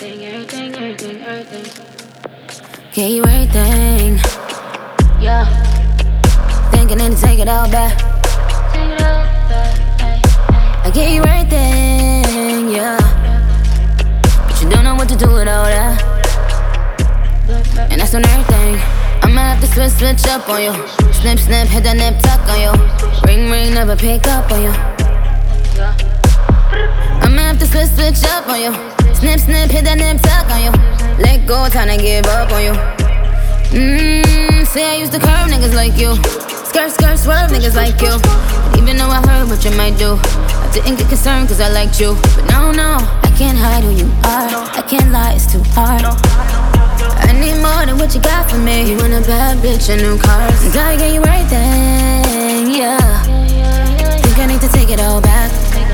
Get you everything. Yeah. Thinking to take it all back. I get you everything, yeah. But you don't know what to do with all that. And that's on everything. I'ma have to switch up on you. Snip, snip, hit that nip tuck on you. Ring, ring, never pick up on you. I'ma have to switch up on you. Snip, snip, hit that nip tuck on you. Let go, time to give up on you. Say I used to curve niggas like you. Skirt, skirt, swerve niggas like you. Even though I heard what you might do, I didn't get concerned cause I liked you. But no, I can't hide who you are. I can't lie, it's too hard. I need more than what you got for me. You want a bad bitch and new cars, and I get you everything, yeah. Think I need to take it all back.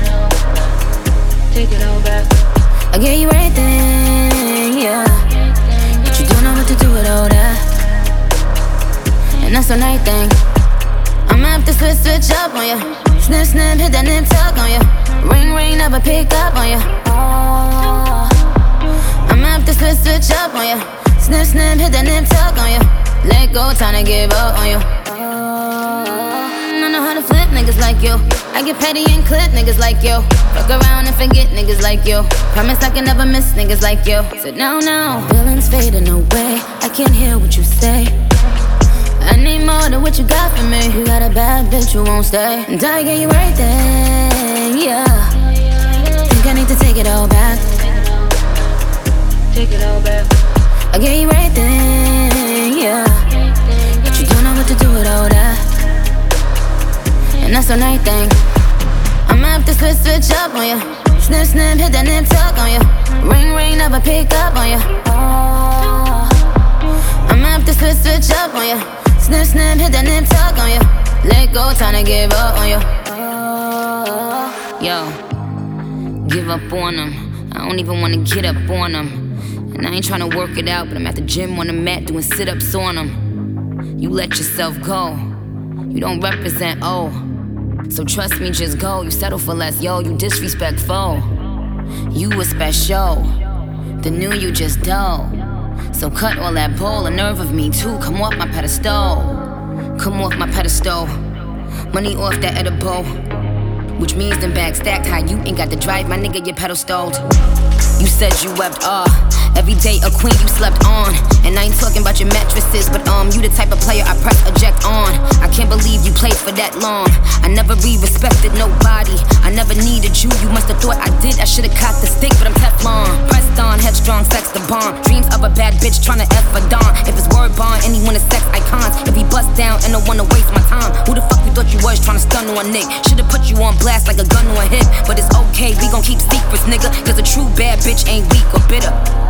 Take it all back. I get you everything, yeah. But you don't know what to do with all that. And that's on everything. I'ma have to switch up on you. Snip, snip, hit that nip tuck on you. Ring, ring, never pick up on you. Oh. I'ma have to switch up on you. Snip, snip, hit that nip tuck on you. Let go, time to give up on you. I know how to flip niggas like you. I get petty and clip niggas like you. Fuck around and forget niggas like you. Promise I can never miss niggas like you. Said no, feelings fading away. I can't hear what you say. I need more than what you got for me. You got a bad bitch who won't stay, and I get you everything, yeah. Think I need to take it all back. Take it all back. I get you everything, yeah. But you don't know what to do with all that. And that's on everything. I'ma have to switch up on you. Snip, snip, hit that nip tuck on you. Ring, ring, never pick up on you. Oh. I'ma have to switch up on you. Snip, snip, hit that nip tuck on you. Let go, time to give up on you. Oh. Yo, give up on them. I don't even wanna get up on them. And I ain't tryna work it out, but I'm at the gym on the mat doing sit-ups on them. You let yourself go. You don't represent, oh. So trust me, just go. You settle for less, yo, you disrespectful. You was special. The new you just dull. So cut all that bull, a nerve of me too. Come off my pedestal. Come off my pedestal. Money off that edible. Which means them bags stacked high. You ain't got to drive, my nigga, your pedal stalled. You said you wept, every day a queen you slept on. And I ain't talking about your mattresses, but you the type of player I press eject on. I can't believe you played for that long. I never respected nobody. I never needed you, you must have thought I did. I should've cocked the stick, but I'm Teflon. Pressed on, headstrong, sex the bomb. Dreams of a bad bitch tryna F a Dawn. If it's word bond, anyone is sex icons. If he bust down and don't wanna waste my time, who the fuck you thought you was tryna stun on a Nick? Should've put you on blast like a gun to a hip. But it's okay, we gon' keep secrets, nigga. Cause a true bad bitch ain't weak or bitter.